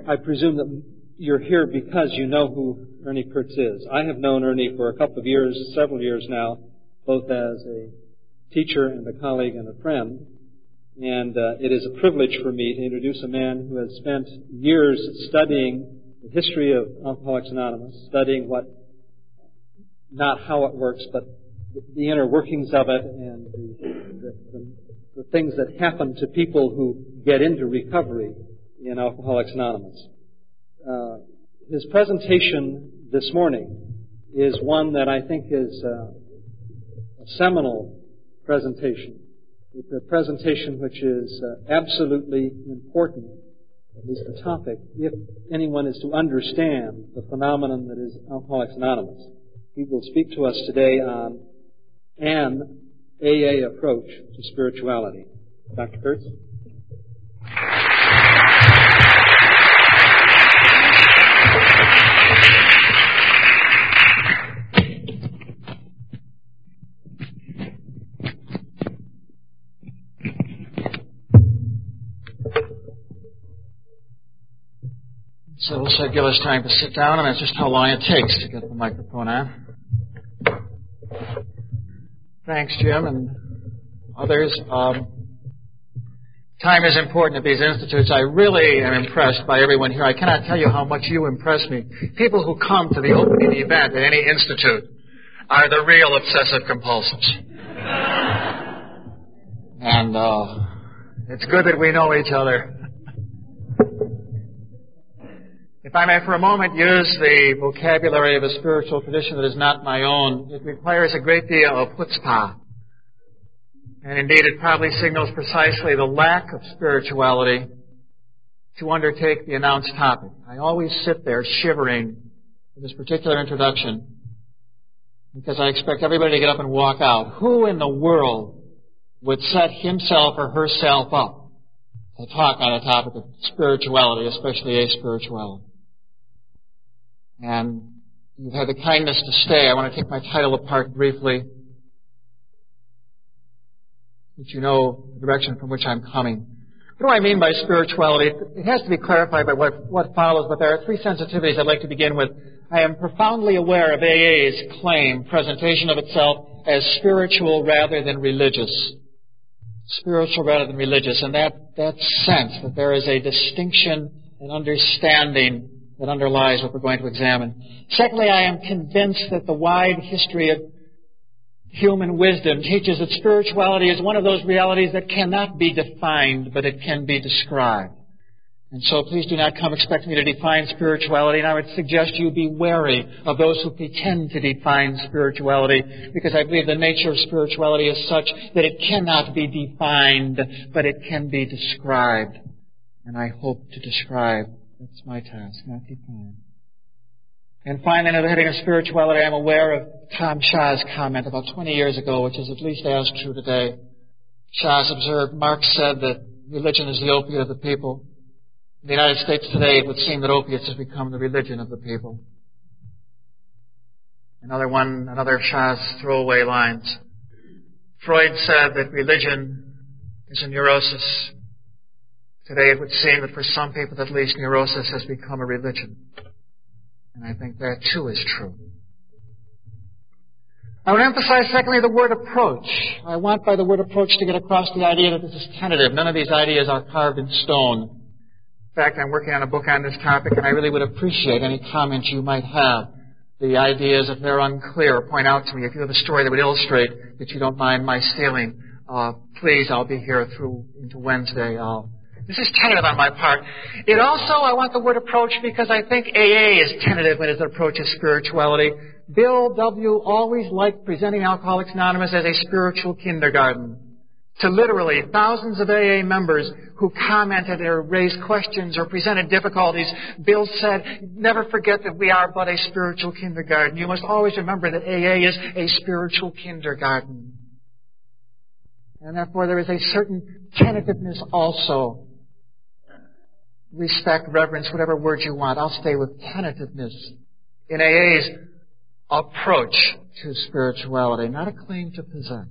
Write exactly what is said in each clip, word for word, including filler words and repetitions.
I, I presume that you're here because you know who Ernie Kurtz is. I have known Ernie for a couple of years, several years now, both as a teacher and a colleague and a friend. And uh, it is a privilege for me to introduce a man who has spent years studying the history of Alcoholics Anonymous, studying what, not how it works, but the inner workings of it and the, the, the, the things that happen to people who get into recovery in Alcoholics Anonymous. Uh, his presentation this morning is one that I think is uh, a seminal presentation. It's a presentation which is uh, absolutely important, at least the topic, if anyone is to understand the phenomenon that is Alcoholics Anonymous. He will speak to us today on an A A approach to spirituality. Doctor Kurtz? So this will give us time to sit down, and that's just how long it takes to get the microphone on. Thanks, Jim, and others. Um, time is important at these institutes. I really am impressed by everyone here. I cannot tell you how much you impress me. People who come to the opening event at any institute are the real obsessive compulsives. And uh, it's good that we know each other. If I may for a moment use the vocabulary of a spiritual tradition that is not my own, it requires a great deal of chutzpah. And indeed, it probably signals precisely the lack of spirituality to undertake the announced topic. I always sit there shivering in this particular introduction because I expect everybody to get up and walk out. Who in the world would set himself or herself up to talk on a topic of spirituality, especially aspirituality? And you've had the kindness to stay. I want to take my title apart briefly, that you know the direction from which I'm coming. What do I mean by spirituality? It has to be clarified by what, what follows, but there are three sensitivities I'd like to begin with. I am profoundly aware of A A's claim, presentation of itself as spiritual rather than religious. Spiritual rather than religious, and that, that sense that there is a distinction and understanding that underlies what we're going to examine. Secondly, I am convinced that the wide history of human wisdom teaches that spirituality is one of those realities that cannot be defined, but it can be described. And so please do not come expecting me to define spirituality, and I would suggest you be wary of those who pretend to define spirituality, because I believe the nature of spirituality is such that it cannot be defined, but it can be described. And I hope to describe. That's my task, not define. And finally, under the heading of spirituality, I'm aware of Tom Shaw's comment about twenty years ago, which is at least as true today. Shaw's observed, Marx said that religion is the opiate of the people. In the United States today, it would seem that opiates have become the religion of the people. Another one, another Shaw's throwaway lines. Freud said that religion is a neurosis. Today, it would seem that for some people, at least, neurosis has become a religion. And I think that, too, is true. I would emphasize, secondly, the word approach. I want by the word approach to get across the idea that this is tentative. None of these ideas are carved in stone. In fact, I'm working on a book on this topic, and I really would appreciate any comments you might have. The ideas, if they're unclear, point out to me. If you have a story that would illustrate that you don't mind my stealing, uh, please, I'll be here through into Wednesday. I'll This is tentative on my part. It also, I want the word approach because I think A A is tentative when it approaches spirituality. Bill W. always liked presenting Alcoholics Anonymous as a spiritual kindergarten. To literally thousands of A A members who commented or raised questions or presented difficulties, Bill said, never forget that we are but a spiritual kindergarten. You must always remember that A A is a spiritual kindergarten. And therefore there is a certain tentativeness also. Respect, reverence, whatever word you want. I'll stay with tentativeness in A A's approach to spirituality, not a claim to possess.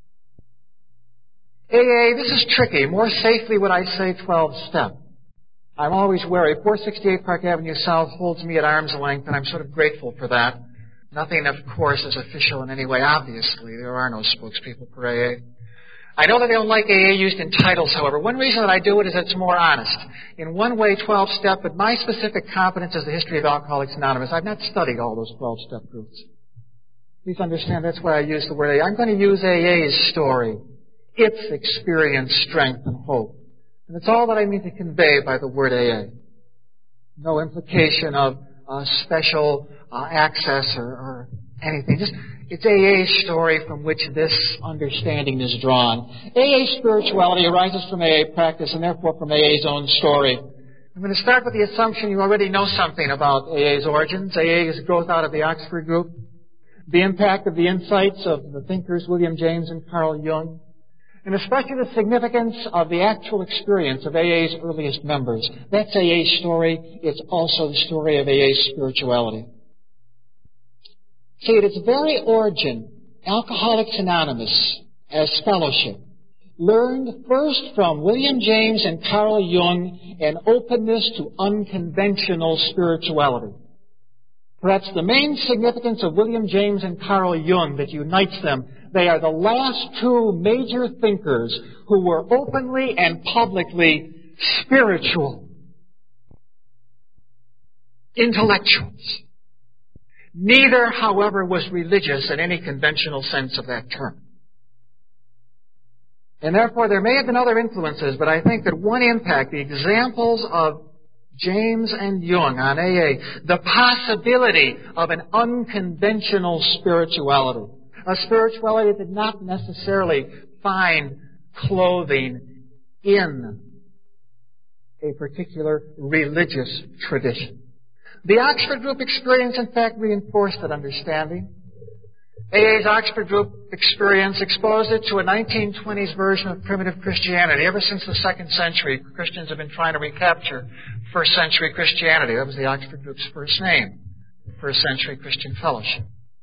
A A, this is tricky. More safely would I say twelve-step. I'm always wary. four sixty-eight Park Avenue South holds me at arm's length, and I'm sort of grateful for that. Nothing, of course, is official in any way, obviously. There are no spokespeople for A A. I know that they don't like A A used in titles, however. One reason that I do it is it's more honest. In one way, twelve-step, but my specific competence is the history of Alcoholics Anonymous. I've not studied all those twelve-step groups. Please understand that's why I use the word A A. I'm going to use A A's story, its experience, strength, and hope. And that's all that I mean to convey by the word A A. No implication of uh, special uh, access or, or anything. Just it's A A's story from which this understanding is drawn. A A spirituality arises from A A practice and therefore from A A's own story. I'm going to start with the assumption you already know something about A A's origins. A A is growth out of the Oxford group. The impact of the insights of the thinkers William James and Carl Jung, and especially the significance of the actual experience of A A's earliest members. That's A A's story. It's also the story of A A's spirituality. See, at its very origin, Alcoholics Anonymous, as fellowship, learned first from William James and Carl Jung an openness to unconventional spirituality. Perhaps the main significance of William James and Carl Jung that unites them, they are the last two major thinkers who were openly and publicly spiritual, intellectuals. Neither, however, was religious in any conventional sense of that term. And therefore, there may have been other influences, but I think that one impact, the examples of James and Jung on A A, the possibility of an unconventional spirituality, a spirituality that did not necessarily find clothing in a particular religious tradition. The Oxford Group experience, in fact, reinforced that understanding. A A's Oxford Group experience exposed it to a nineteen twenties version of primitive Christianity. Ever since the second century, Christians have been trying to recapture first century Christianity. That was the Oxford Group's first name, the First Century Christian Fellowship.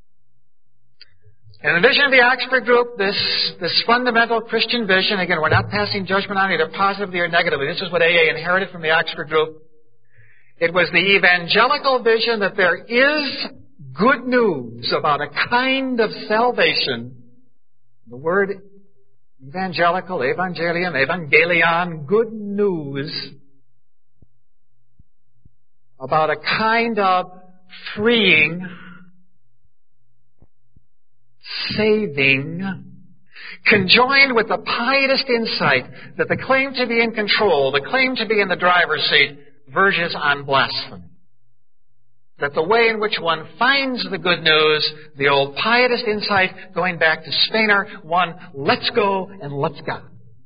In the vision of the Oxford Group, this, this fundamental Christian vision, again, we're not passing judgment on it either positively or negatively. This is what A A inherited from the Oxford Group. It was the evangelical vision that there is good news about a kind of salvation. The word evangelical, evangelium, evangelion, good news about a kind of freeing, saving, conjoined with the pietist insight that the claim to be in control, the claim to be in the driver's seat, verges on blasphemy. That the way in which one finds the good news, the old pietist insight, going back to Spener, one, let's go and let's go.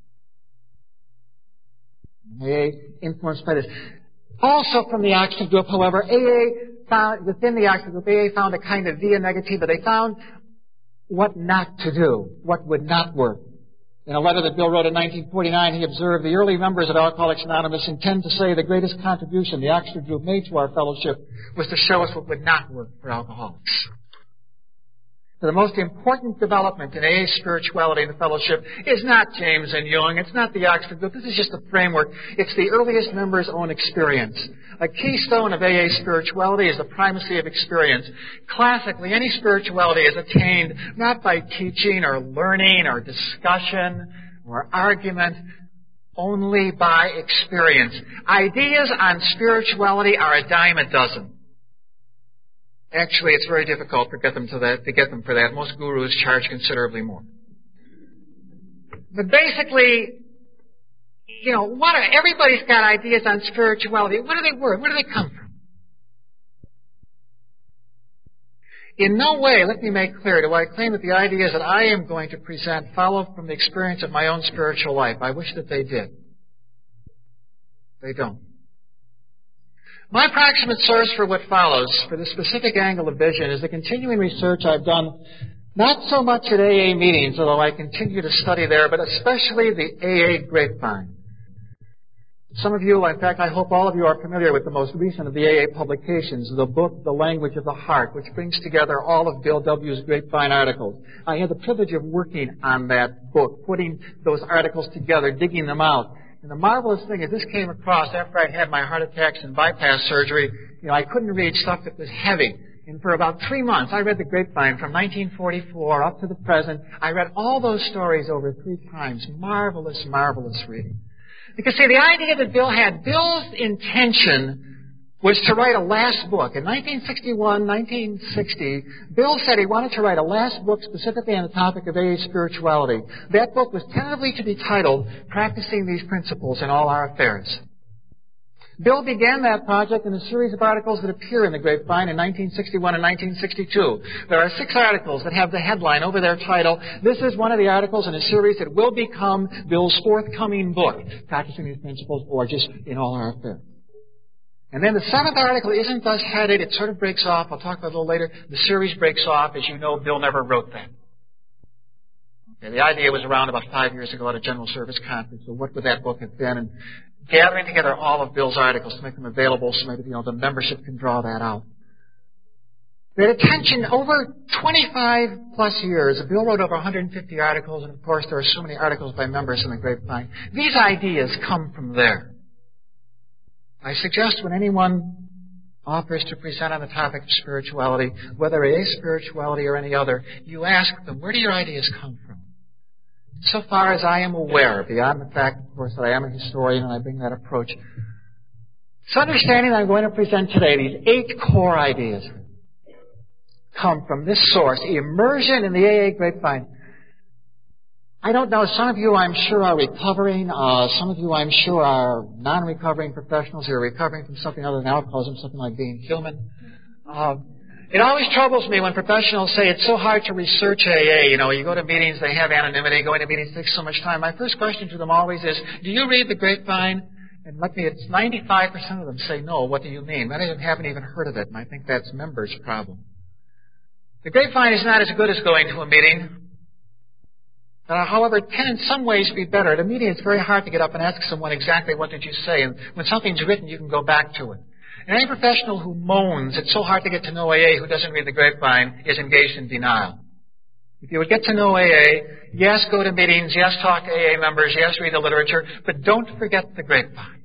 A A influenced by this. Also from the Oxford Group, however, A A found, within the Oxford Group, A A found a kind of via negativa. They found what not to do, what would not work. In a letter that Bill wrote in nineteen forty-nine, he observed, the early members of Alcoholics Anonymous intend to say the greatest contribution the Oxford Group made to our fellowship was to show us what would not work for alcoholics. So the most important development in A A's spirituality in the fellowship is not James and Jung. It's not the Oxford Group. This is just a framework. It's the earliest members' own experience. A keystone of A A's spirituality is the primacy of experience. Classically, any spirituality is attained not by teaching or learning or discussion or argument, only by experience. Ideas on spirituality are a dime a dozen. Actually, it's very difficult to get them to that, to get them for that. Most gurus charge considerably more. But basically, you know, what are, everybody's got ideas on spirituality. What are they worth? Where do they come from? In no way, let me make clear, do I claim that the ideas that I am going to present follow from the experience of my own spiritual life. I wish that they did. They don't. My approximate source for what follows, for the specific angle of vision, is the continuing research I've done, not so much at A A meetings, although I continue to study there, but especially the A A grapevine. Some of you, in fact, I hope all of you are familiar with the most recent of the A A publications, the book, The Language of the Heart, which brings together all of Bill W.'s grapevine articles. I had the privilege of working on that book, putting those articles together, digging them out. And the marvelous thing is this came across after I'd had my heart attacks and bypass surgery. You know, I couldn't read stuff that was heavy. And for about three months, I read The Grapevine from nineteen forty-four up to the present. I read all those stories over three times. Marvelous, marvelous reading. Because, see, the idea that Bill had, Bill's intention was to write a last book. In nineteen sixty-one, nineteen sixty, Bill said he wanted to write a last book specifically on the topic of A A spirituality. That book was tentatively to be titled, Practicing These Principles in All Our Affairs. Bill began that project in a series of articles that appear in The Grapevine in nineteen sixty-one and nineteen sixty-two. There are six articles that have the headline over their title. This is one of the articles in a series that will become Bill's forthcoming book, Practicing These Principles, or just In All Our Affairs. And then the seventh article isn't thus headed. It sort of breaks off. I'll talk about it a little later. The series breaks off. As you know, Bill never wrote that. Okay, the idea was around about five years ago at a general service conference. So what would that book have been? And gathering together all of Bill's articles to make them available so maybe, you know, the membership can draw that out. They had attention over twenty-five plus years. Bill wrote over one hundred fifty articles, and of course there are so many articles by members in The Grapevine. These ideas come from there. I suggest when anyone offers to present on the topic of spirituality, whether A A spirituality or any other, you ask them, where do your ideas come from? So far as I am aware, beyond the fact, of course, that I am a historian and I bring that approach, it's understanding that I'm going to present today these eight core ideas come from this source, immersion in the A A Grapevine. I don't know, some of you I'm sure are recovering, uh, some of you I'm sure are non-recovering professionals who are recovering from something other than alcoholism, something like being human. Uh, it always troubles me when professionals say it's so hard to research A A. You know, you go to meetings, they have anonymity, going to meetings takes so much time. My first question to them always is, do you read The Grapevine? And let me, it's ninety-five percent of them say no. What do you mean? Many of them haven't even heard of it, and I think that's members' problem. The Grapevine is not as good as going to a meeting. Uh, however, it can in some ways be better. At a meeting, it's very hard to get up and ask someone exactly what did you say. And when something's written, you can go back to it. And any professional who moans, it's so hard to get to know A A, who doesn't read The Grapevine, is engaged in denial. If you would get to know A A, yes, go to meetings, yes, talk to A A members, yes, read the literature, but don't forget The Grapevine.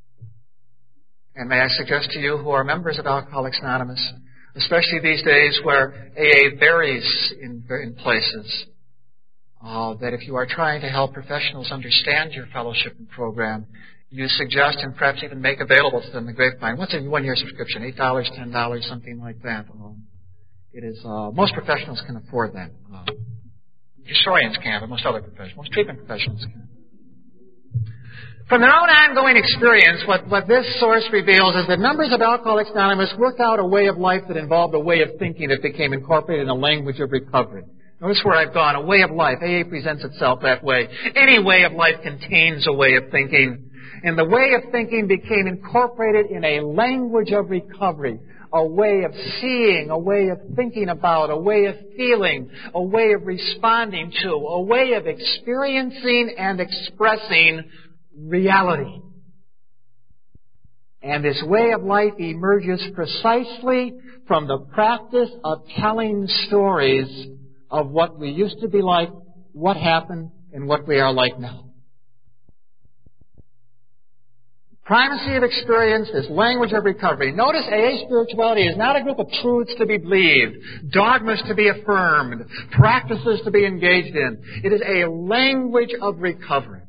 And may I suggest to you who are members of Alcoholics Anonymous, especially these days where A A varies in, in places, Uh, that if you are trying to help professionals understand your fellowship and program, you suggest and perhaps even make available to them The Grapevine. What's a one-year subscription? eight dollars, ten dollars, something like that. Um, it is, uh, most professionals can afford that. Uh, historians can, but most other professionals, most treatment professionals can. From their own ongoing experience, what, what this source reveals is that members of Alcoholics Anonymous worked out a way of life that involved a way of thinking that became incorporated in a language of recovery. Notice where I've gone, a way of life. A A presents itself that way. Any way of life contains a way of thinking. And the way of thinking became incorporated in a language of recovery, a way of seeing, a way of thinking about, a way of feeling, a way of responding to, a way of experiencing and expressing reality. And this way of life emerges precisely from the practice of telling stories of what we used to be like, what happened, and what we are like now. Primacy of experience is language of recovery. Notice A A spirituality is not a group of truths to be believed, dogmas to be affirmed, practices to be engaged in. It is a language of recovery.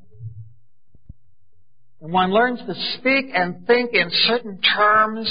And one learns to speak and think in certain terms.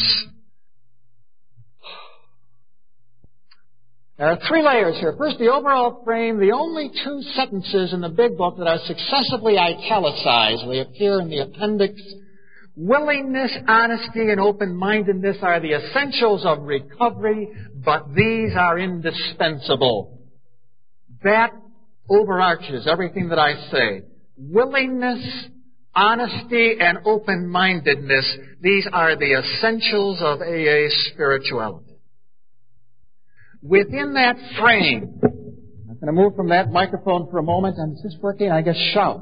There are three layers here. First, the overall frame, the only two sentences in the big book that are successively italicized. They appear in the appendix. Willingness, honesty, and open-mindedness are the essentials of recovery, but these are indispensable. That overarches everything that I say. Willingness, honesty, and open-mindedness, these are the essentials of A A spirituality. Within that frame, I'm going to move from that microphone for a moment, and is this working? I guess shout.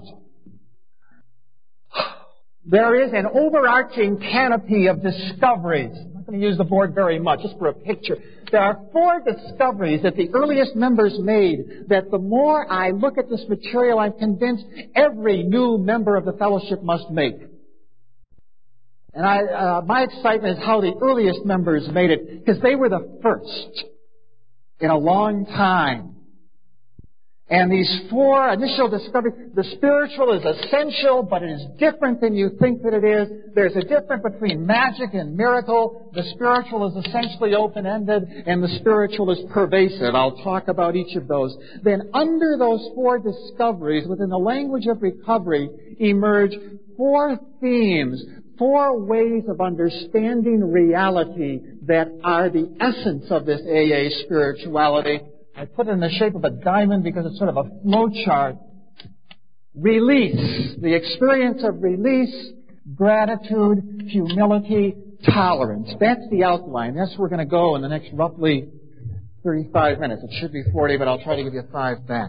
There is an overarching canopy of discoveries. not going to use the board very much, just for a picture. There are four discoveries that the earliest members made that the more I look at this material, I'm convinced every new member of the fellowship must make. And I, uh, my excitement is how the earliest members made it, because they were the first in a long time. And these four initial discoveries, the spiritual is essential, but it is different than you think that it is. There's a difference between magic and miracle. The spiritual is essentially open-ended, and the spiritual is pervasive. I'll talk about each of those. Then under those four discoveries, within the language of recovery, emerge four themes, four ways of understanding reality that are the essence of this A A spirituality. I put it in the shape of a diamond because it's sort of a flow chart. Release, the experience of release, gratitude, humility, tolerance. That's the outline. That's where we're going to go in the next roughly thirty-five minutes. It should be forty, but I'll try to give you five back.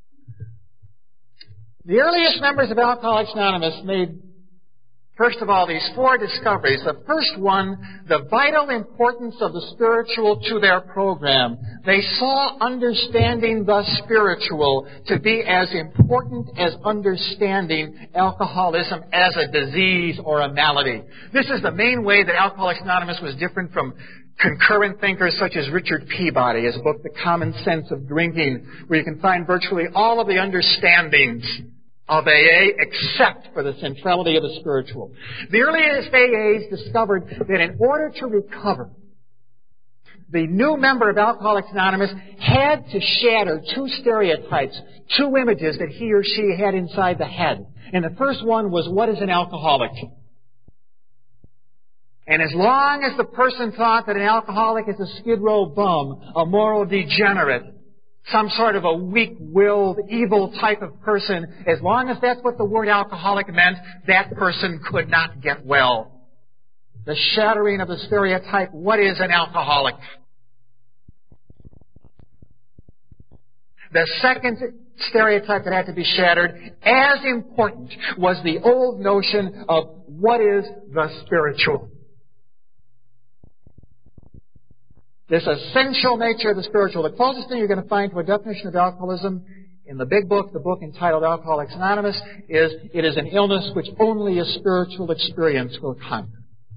The earliest members of Alcoholics Anonymous made, first of all, these four discoveries. The first one, the vital importance of the spiritual to their program. They saw understanding the spiritual to be as important as understanding alcoholism as a disease or a malady. This is the main way that Alcoholics Anonymous was different from concurrent thinkers such as Richard Peabody, his book, The Common Sense of Drinking, where you can find virtually all of the understandings of A A except for the centrality of the spiritual. The earliest A As discovered that in order to recover, the new member of Alcoholics Anonymous had to shatter two stereotypes, two images that he or she had inside the head. And the first one was, what is an alcoholic? And as long as the person thought that an alcoholic is a skid row bum, a moral degenerate, some sort of a weak-willed, evil type of person, as long as that's what the word alcoholic meant, that person could not get well. The shattering of the stereotype, what is an alcoholic? The second stereotype that had to be shattered, as important, was the old notion of what is the spiritual. This essential nature of the spiritual. The closest thing you're going to find to a definition of alcoholism in the big book, the book entitled Alcoholics Anonymous, is it is an illness which only a spiritual experience will conquer.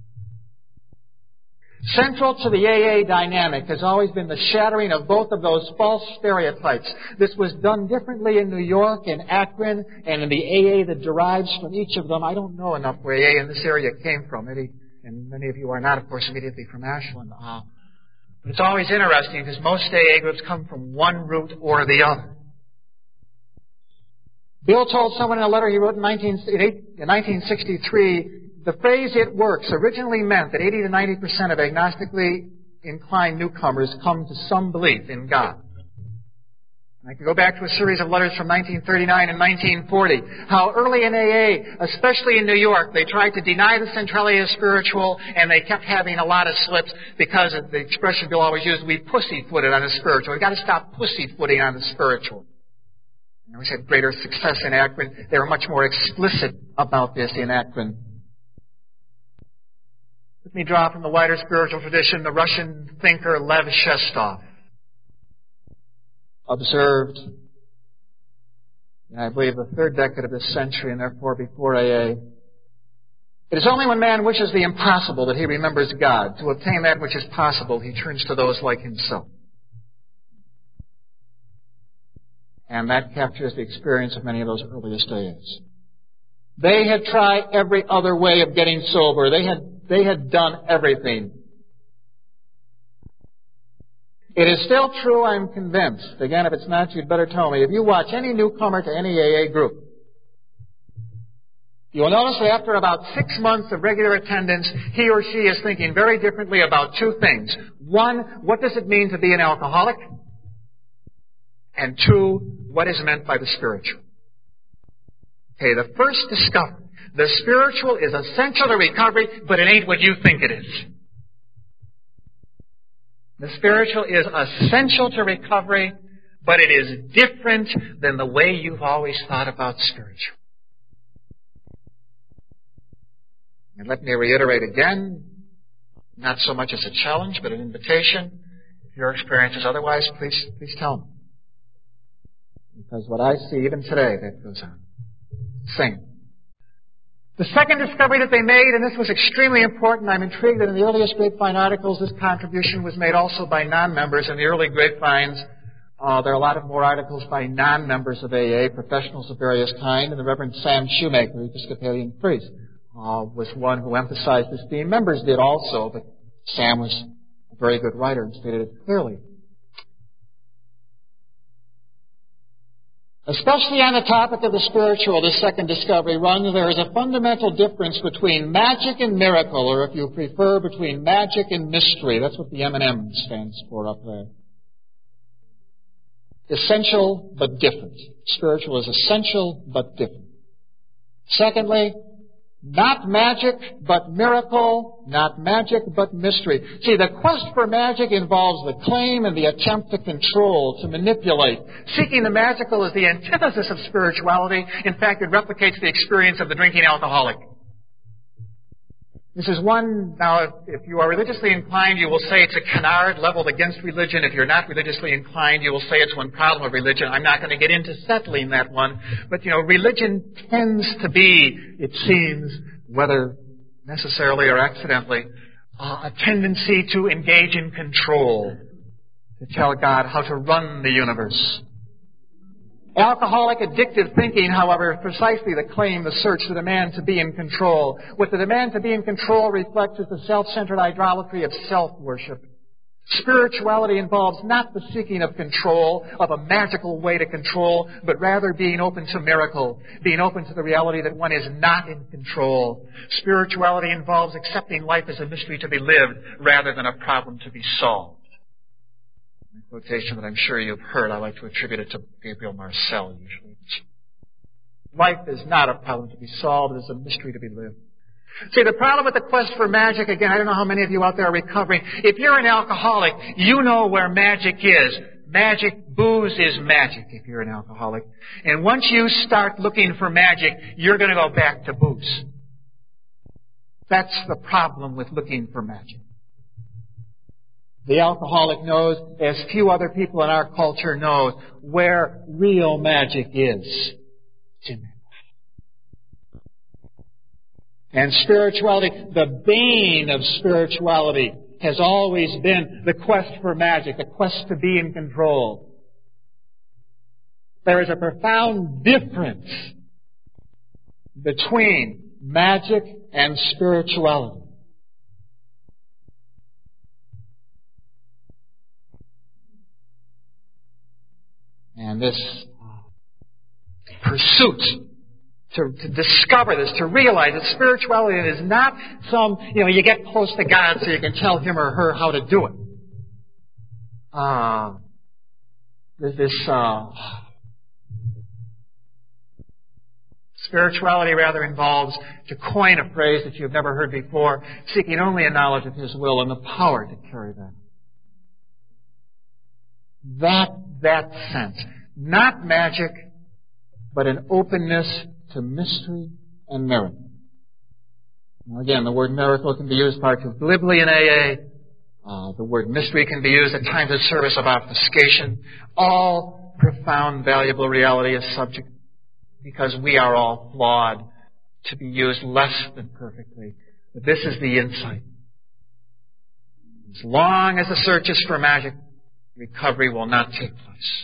Central to the A A dynamic has always been the shattering of both of those false stereotypes. This was done differently in New York, in Akron, and in the A A that derives from each of them. I don't know enough where A A in this area came from. Maybe, and many of you are not, of course, immediately from Ashland. Uh, but it's always interesting because most A A groups come from one root or the other. Bill told someone in a letter he wrote in nineteen sixty-three, the phrase "it works" originally meant that eighty to ninety percent of agnostically inclined newcomers come to some belief in God. And I can go back to a series of letters from nineteen thirty-nine and nineteen forty. How early in A A, especially in New York, they tried to deny the centrality of spiritual, and they kept having a lot of slips because of the expression Bill always used, we pussyfooted on the spiritual. We've got to stop pussyfooting on the spiritual. And we had greater success in Akron. They were much more explicit about this in Akron. Let me draw from the wider spiritual tradition the Russian thinker Lev Shestov observed, in I believe the third decade of this century and therefore before A A, it is only when man wishes the impossible that he remembers God. To obtain that which is possible, he turns to those like himself. And that captures the experience of many of those earliest A As. They had tried every other way of getting sober. They had They had done everything. It is still true, I'm convinced. Again, if it's not, you'd better tell me. If you watch any newcomer to any A A group, you'll notice that after about six months of regular attendance, he or she is thinking very differently about two things. One, what does it mean to be an alcoholic? And two, what is meant by the spiritual? Okay, the first discovery. The spiritual is essential to recovery, but it ain't what you think it is. The spiritual is essential to recovery, but it is different than the way you've always thought about spiritual. And let me reiterate again, not so much as a challenge, but an invitation. If your experience is otherwise, please, please tell me. Because what I see even today, that goes on. Sing. The second discovery that they made, and this was extremely important, I'm intrigued that in the earliest grapevine articles, this contribution was made also by non-members. In the early grapevines, uh, there are a lot of more articles by non-members of A A, professionals of various kind, and the Reverend Sam Shoemaker, Episcopalian priest, uh, was one who emphasized this theme. Members did also, but Sam was a very good writer and stated it clearly. Especially on the topic of the spiritual, this second discovery runs, there is a fundamental difference between magic and miracle, or if you prefer, between magic and mystery. That's what the M and M stands for up there. Essential but different. Spiritual is essential but different. Secondly, not magic but miracle, not magic but mystery. See, the quest for magic involves the claim and the attempt to control, to manipulate. Seeking the magical is the antithesis of spirituality. In fact, it replicates the experience of the drinking alcoholic. This is one, now, if you are religiously inclined, you will say it's a canard leveled against religion. If you're not religiously inclined, you will say it's one problem of religion. I'm not going to get into settling that one. But, you know, religion tends to be, it seems, whether necessarily or accidentally, uh, a tendency to engage in control, to tell God how to run the universe. Alcoholic addictive thinking, however, is precisely the claim, the search, the demand to be in control. What the demand to be in control reflects is the self-centered idolatry of self-worship. Spirituality involves not the seeking of control, of a magical way to control, but rather being open to miracle, being open to the reality that one is not in control. Spirituality involves accepting life as a mystery to be lived rather than a problem to be solved. A quotation that I'm sure you've heard, I like to attribute it to Gabriel Marcel usually. Life is not a problem to be solved, it is a mystery to be lived. See, the problem with the quest for magic, again, I don't know how many of you out there are recovering. If you're an alcoholic, you know where magic is. Magic, booze is magic if you're an alcoholic. And once you start looking for magic, you're going to go back to booze. That's the problem with looking for magic. The alcoholic knows, as few other people in our culture know, where real magic is. And spirituality, the bane of spirituality, has always been the quest for magic, the quest to be in control. There is a profound difference between magic and spirituality. And this pursuit to, to discover this, to realize that spirituality is not some, you know, you get close to God so you can tell him or her how to do it. Uh, there's this, uh, spirituality rather involves, to coin a phrase that you've never heard before, seeking only a knowledge of His will and the power to carry that. That, that sense. Not magic, but an openness to mystery and miracle. Now again, the word miracle can be used far too glibly in A A. Uh, the word mystery can be used at times of service of obfuscation. All profound, valuable reality is subject, because we are all flawed, to be used less than perfectly. But this is the insight. As long as the search is for magic, recovery will not take place.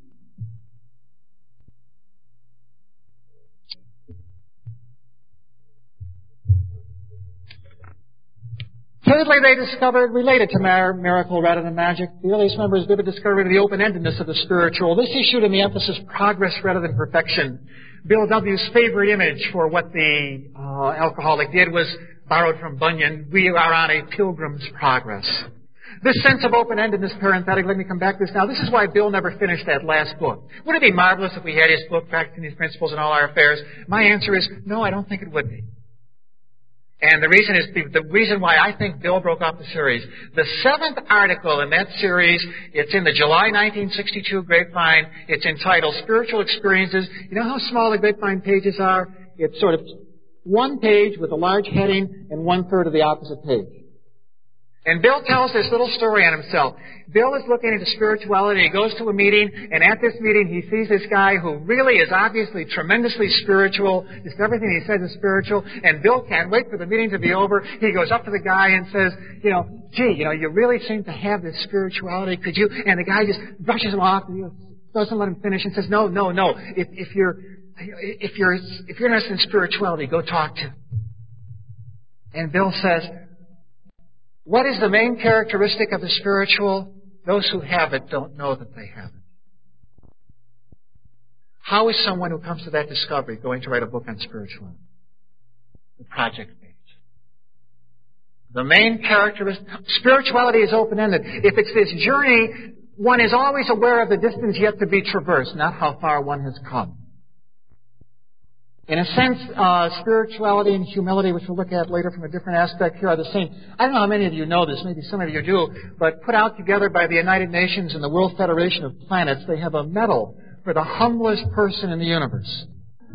Thirdly, they discovered, related to miracle rather than magic, the earliest members' vivid discovery of the open-endedness of the spiritual. This issued in the emphasis progress rather than perfection. Bill W.'s favorite image for what the uh, alcoholic did was borrowed from Bunyan. We are on a pilgrim's progress. This sense of open-endedness, parenthetic, let me come back to this now. This is why Bill never finished that last book. Would it be marvelous if we had his book, Practicing These Principles in All Our Affairs? My answer is, no, I don't think it would be. And the reason is, the reason why I think Bill broke off the series. The seventh article in that series, it's in the July nineteen sixty-two Grapevine. It's entitled Spiritual Experiences. You know how small the Grapevine pages are? It's sort of one page with a large heading and one third of the opposite page. And Bill tells this little story on himself. Bill is looking into spirituality. He goes to a meeting, and at this meeting he sees this guy who really is obviously tremendously spiritual. Just everything he says is spiritual. And Bill can't wait for the meeting to be over. He goes up to the guy and says, you know, gee, you know, you really seem to have this spirituality. Could you? And the guy just brushes him off, and doesn't let him finish, and says, no, no, no. If, if you're, if you're, if you're interested in spirituality, go talk to him. And Bill says, what is the main characteristic of the spiritual? Those who have it don't know that they have it. How is someone who comes to that discovery going to write a book on spirituality? The project page. The main characteristic, spirituality is open-ended. If it's this journey, one is always aware of the distance yet to be traversed, not how far one has come. In a sense, uh, spirituality and humility, which we'll look at later from a different aspect here, are the same. I don't know how many of you know this, maybe some of you do, but put out together by the United Nations and the World Federation of Planets, they have a medal for the humblest person in the universe.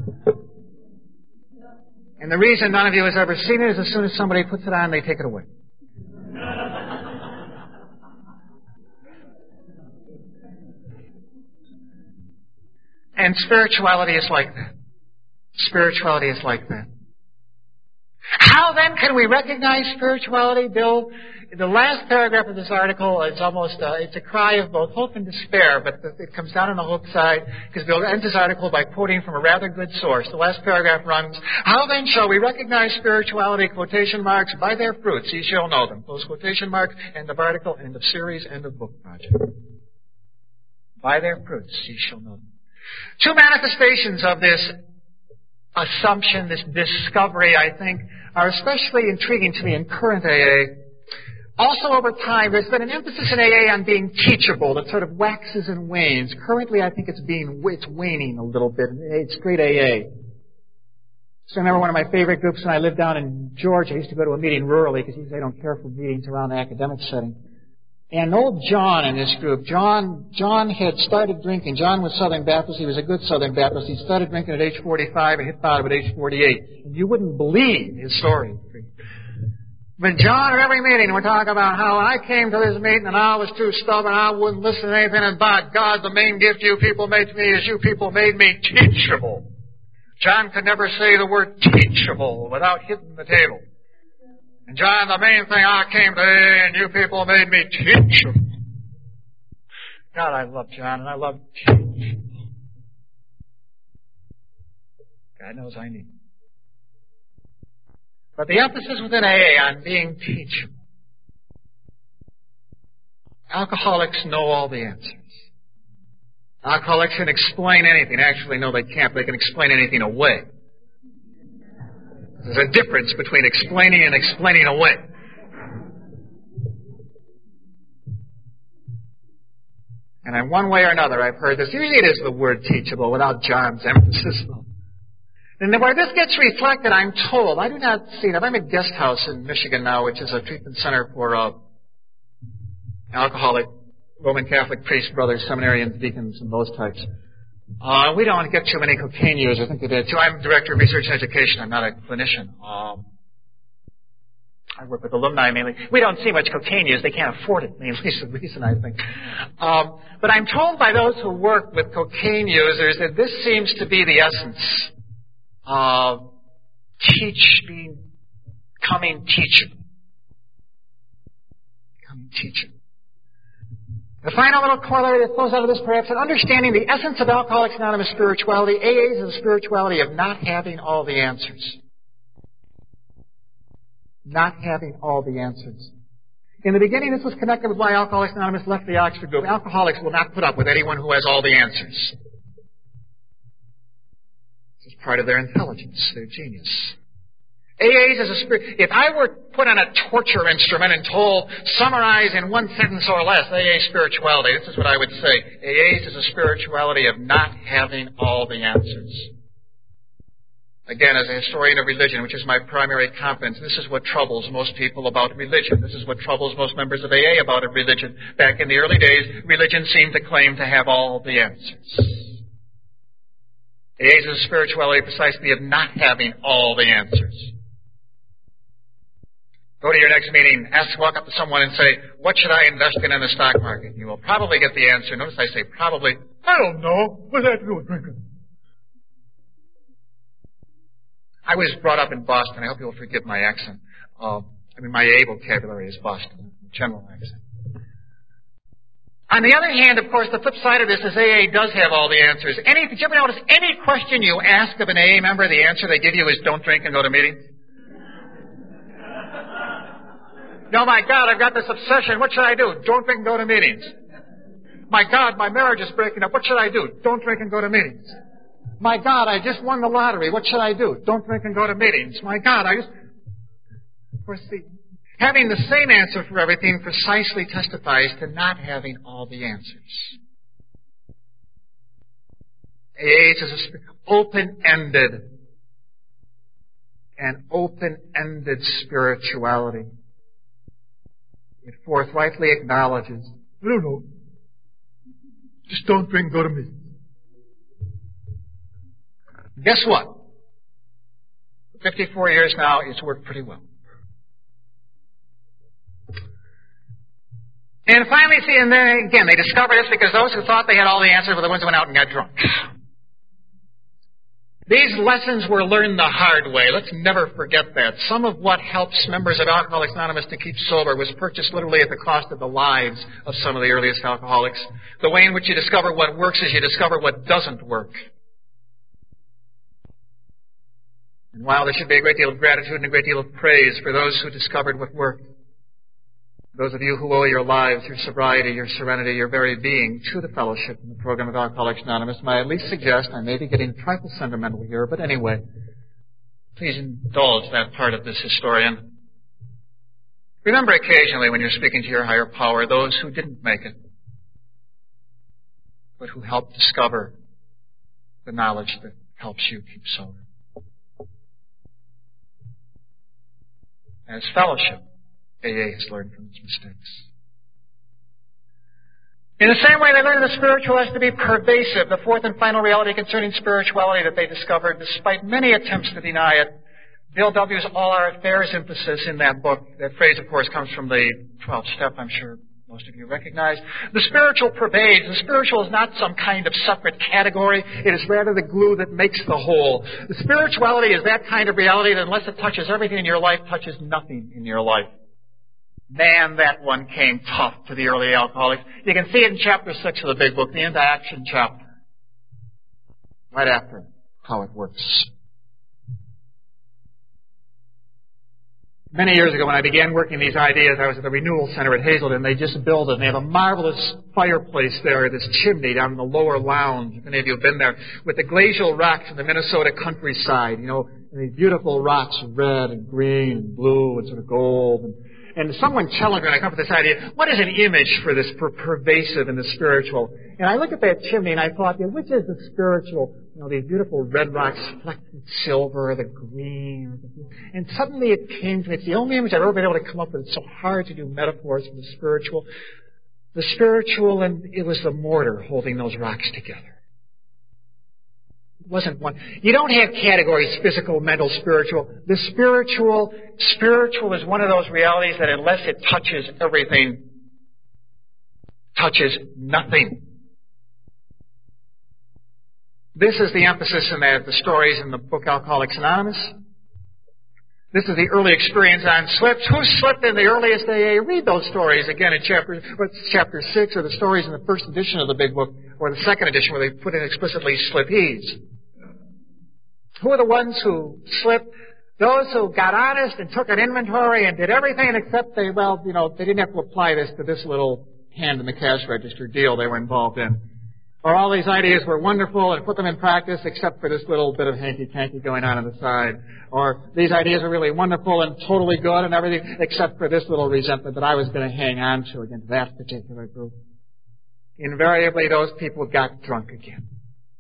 And the reason none of you has ever seen it is as soon as somebody puts it on, they take it away. And spirituality is like that. Spirituality is like that. How then can we recognize spirituality, Bill? The last paragraph of this article is almost, uh, it's a cry of both hope and despair, but it comes down on the hope side, because Bill ends his article by quoting from a rather good source. The last paragraph runs, how then shall we recognize spirituality, quotation marks, by their fruits ye shall know them. Those quotation marks, end of article, end of series, end of book project. By their fruits ye shall know them. Two manifestations of this assumption, this discovery, I think, are especially intriguing to me in current A A. Also, over time, there's been an emphasis in A A on being teachable that sort of waxes and wanes. Currently, I think it's being, it's waning a little bit. It's great A A. So I remember one of my favorite groups when I lived down in Georgia. I used to go to a meeting rurally because usually I don't care for meetings around the academic setting. And old John in this group, John, John had started drinking. John was Southern Baptist. He was a good Southern Baptist. He started drinking at age forty-five and hit bottom at age forty-eight. And you wouldn't believe his story. But John, at every meeting, would talk about how I came to this meeting and I was too stubborn. I wouldn't listen to anything. And by God, the main gift you people made to me is you people made me teachable. John could never say the word teachable without hitting the table. And John, the main thing I came to, and you people made me teachable. God, I love John, and I love teachable. God knows I need him. But the emphasis within A A on being teachable. Alcoholics know all the answers. Alcoholics can explain anything. Actually, no, they can't. They can explain anything away. There's a difference between explaining and explaining away. And in one way or another, I've heard this. Usually it is the word teachable without John's emphasis. And where this gets reflected, I'm told, I do not see it. I'm in a guest house in Michigan now, which is a treatment center for uh, alcoholic Roman Catholic priests, brothers, seminarians, deacons, and those types. Uh, we don't get too many cocaine users. I think they did too. I'm director of research and education. I'm not a clinician. Um, I work with alumni mainly. We don't see much cocaine use. They can't afford it, mainly is the reason, I think. Um, but I'm told by those who work with cocaine users that this seems to be the essence of teach, being, becoming teachable. Becoming teachable. The final little corollary that flows out of this, perhaps, in understanding the essence of Alcoholics Anonymous spirituality, A A's is a spirituality of not having all the answers. Not having all the answers. In the beginning, this was connected with why Alcoholics Anonymous left the Oxford group. Alcoholics will not put up with anyone who has all the answers. This is part of their intelligence, their genius. A A's is a spirit. If I were put on a torture instrument and told, summarize in one sentence or less A A spirituality, this is what I would say. A A's is a spirituality of not having all the answers. Again, as a historian of religion, which is my primary competence, this is what troubles most people about religion. This is what troubles most members of A A about religion. Back in the early days, religion seemed to claim to have all the answers. A A's is a spirituality precisely of not having all the answers. Go to your next meeting, ask, walk up to someone and say, what should I invest in in the stock market? You will probably get the answer. Notice I say probably. I don't know. What does that have to do with drinking? I was brought up in Boston. I hope you'll forgive my accent. Uh, I mean, my A vocabulary is Boston, general accent. On the other hand, of course, the flip side of this is A A does have all the answers. Any, did you ever notice any question you ask of an A A member, the answer they give you is don't drink and go to meetings? No, my God, I've got this obsession. What should I do? Don't drink and go to meetings. My God, my marriage is breaking up. What should I do? Don't drink and go to meetings. My God, I just won the lottery. What should I do? Don't drink and go to meetings. My God, I just... Of course, the, having the same answer for everything precisely testifies to not having all the answers. A A is open-ended. An open-ended spirituality. It forthrightly acknowledges, I don't know, just don't drink and go to meetings. Guess what? For fifty-four years now, it's worked pretty well. And finally, see, and then again, they discovered this because those who thought they had all the answers were the ones who went out and got drunk. These lessons were learned the hard way. Let's never forget that. Some of what helps members of Alcoholics Anonymous to keep sober was purchased literally at the cost of the lives of some of the earliest alcoholics. The way in which you discover what works is you discover what doesn't work. And while there should be a great deal of gratitude and a great deal of praise for those who discovered what worked, those of you who owe your lives, your sobriety, your serenity, your very being to the fellowship in the program of Alcoholics Anonymous, may I at least suggest, I may be getting a trifle sentimental here, but anyway, please indulge that part of this historian. Remember occasionally when you're speaking to your higher power, those who didn't make it, but who helped discover the knowledge that helps you keep sober. As fellowship, A A has learned from its mistakes. In the same way they learned the spiritual has to be pervasive, the fourth and final reality concerning spirituality that they discovered, despite many attempts to deny it. Bill W.'s All Our Affairs emphasis in that book, that phrase, of course, comes from the twelfth step, I'm sure most of you recognize. The spiritual pervades. The spiritual is not some kind of separate category. It is rather the glue that makes the whole. The spirituality is that kind of reality that unless it touches everything in your life, touches nothing in your life. Man, that one came tough to the early alcoholics. You can see it in chapter six of the big book, the into action chapter. Right after how it works. Many years ago when I began working these ideas, I was at the Renewal Center at Hazelden. They just built it, and they have a marvelous fireplace there, this chimney down in the lower lounge. Many of you have been there, with the glacial rocks in the Minnesota countryside, you know, and these beautiful rocks, red and green and blue and sort of gold. And, and someone challenged me, and I come up with this idea, what is an image for this per- pervasive and the spiritual? And I look at that chimney, and I thought, yeah, which is the spiritual? You know, these beautiful red rocks flecked with silver, the green. And suddenly it came to me. It's the only image I've ever been able to come up with. It's so hard to do metaphors for the spiritual. The spiritual, and it was the mortar holding those rocks together. It wasn't one. You don't have categories, physical, mental, spiritual. The spiritual, spiritual is one of those realities that unless it touches everything, touches nothing. This is the emphasis in the, the stories in the book Alcoholics Anonymous. This is the early experience on slips. Who slipped in the earliest A A? Read those stories again in chapter, chapter six, or the stories in the first edition of the big book, or the second edition where they put in explicitly slippees. Who are the ones who slipped? Those who got honest and took an inventory and did everything except they, well, you know, they didn't have to apply this to this little hand in the cash register deal they were involved in. Or all these ideas were wonderful and put them in practice except for this little bit of hanky-panky going on on the side. Or these ideas are really wonderful and totally good and everything except for this little resentment that I was going to hang on to against that particular group. Invariably, those people got drunk again.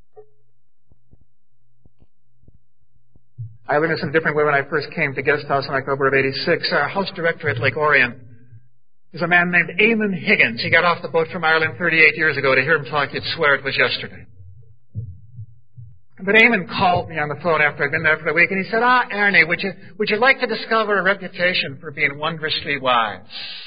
I learned this in a different way when I first came to Guest House in October of eighty-six. Our house director at Lake Orion is a man named Eamon Higgins. He got off the boat from Ireland thirty-eight years ago. To hear him talk, you'd swear it was yesterday. But Eamon called me on the phone after I'd been there for a week, and he said, ah, Ernie, would you, would you like to discover a reputation for being wondrously wise?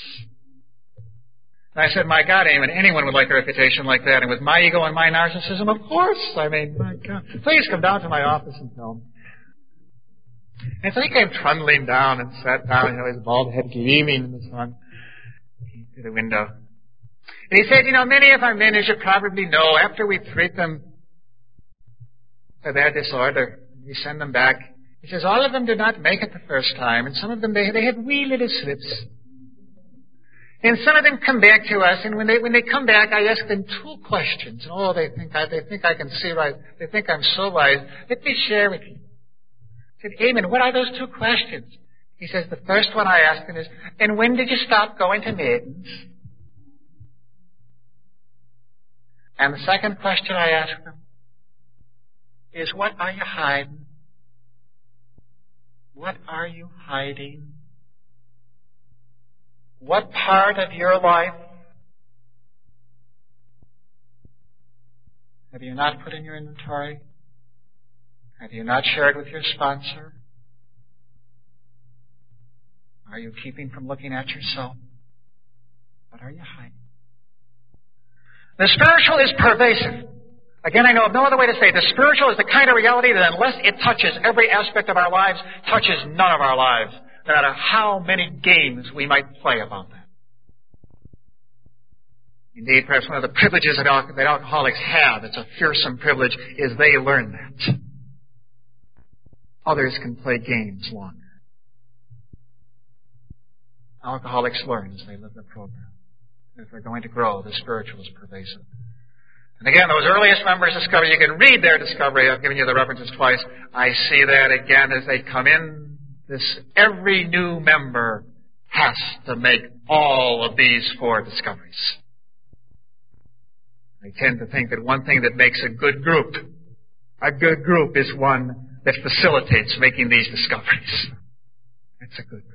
And I said, my God, Eamon, anyone would like a reputation like that. And with my ego and my narcissism, of course. I mean, my God. Please come down to my office and tell me. And so he came trundling down and sat down, you know, his bald head gleaming in the sun through the window. And he said, you know, many of our men, as you probably know, after we treat them for their disorder, we send them back. He says, all of them do not make it the first time, and some of them, they, they have wee little slips. And some of them come back to us, and when they when they come back, I ask them two questions. And oh, they think I they think I can see right. They think I'm so wise. Let me share with you. I said, Eamon, what are those two questions? He says, the first one I asked him is, and when did you stop going to maidens? And the second question I asked him is, what are you hiding? What are you hiding? What part of your life have you not put in your inventory? Have you not shared with your sponsor? Are you keeping from looking at yourself? What are you hiding? The spiritual is pervasive. Again, I know of no other way to say it. The spiritual is the kind of reality that unless it touches every aspect of our lives, touches none of our lives, no matter how many games we might play about that. Indeed, perhaps one of the privileges that, al- that alcoholics have, it's a fearsome privilege, is they learn that. Others can play games longer. Alcoholics learn as they live the program. If they're going to grow, the spiritual is pervasive. And again, those earliest members' discovery, you can read their discovery. I've given you the references twice. I see that again as they come in. This every new member has to make all of these four discoveries. I tend to think that one thing that makes a good group, a good group is one that facilitates making these discoveries. It's a good group.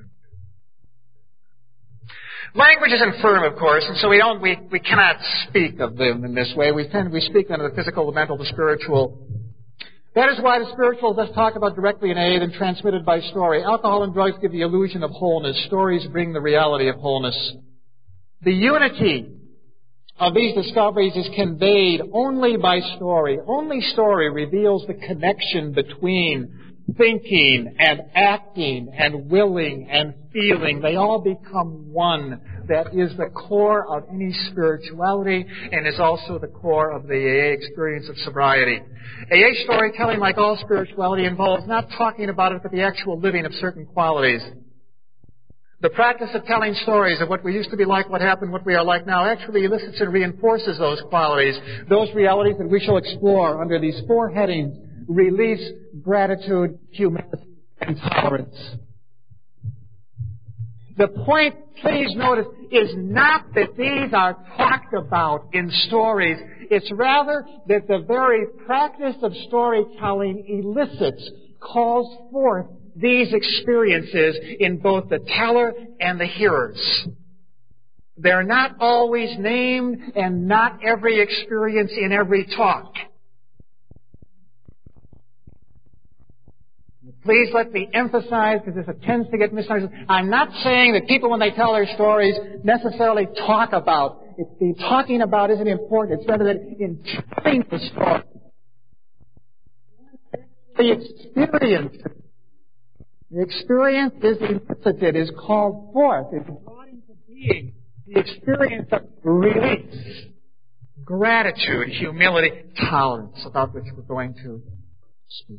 Language is infirm, of course, and so we don't, we, we cannot speak of them in this way. We tend, we speak under the physical, the mental, the spiritual. That is why the spiritual is best talked about directly in A A than transmitted by story. Alcohol and drugs give the illusion of wholeness. Stories bring the reality of wholeness. The unity of these discoveries is conveyed only by story. Only story reveals the connection between thinking and acting and willing and feeling. They all become one. That is the core of any spirituality and is also the core of the A A experience of sobriety. A A storytelling, like all spirituality, involves not talking about it, but the actual living of certain qualities. The practice of telling stories of what we used to be like, what happened, what we are like now, actually elicits and reinforces those qualities, those realities that we shall explore under these four headings: release, gratitude, humility, and tolerance. The point, please notice, is not that these are talked about in stories. It's rather that the very practice of storytelling elicits, calls forth these experiences in both the teller and the hearers. They're not always named, and not every experience in every talk. Please let me emphasize, because this tends to get misunderstood. I'm not saying that people, when they tell their stories, necessarily talk about. It's the talking about isn't important. It's rather that in telling the story, the experience, the experience is elicited, is called forth, is brought into being. The experience of release, gratitude, humility, tolerance, about which we're going to speak.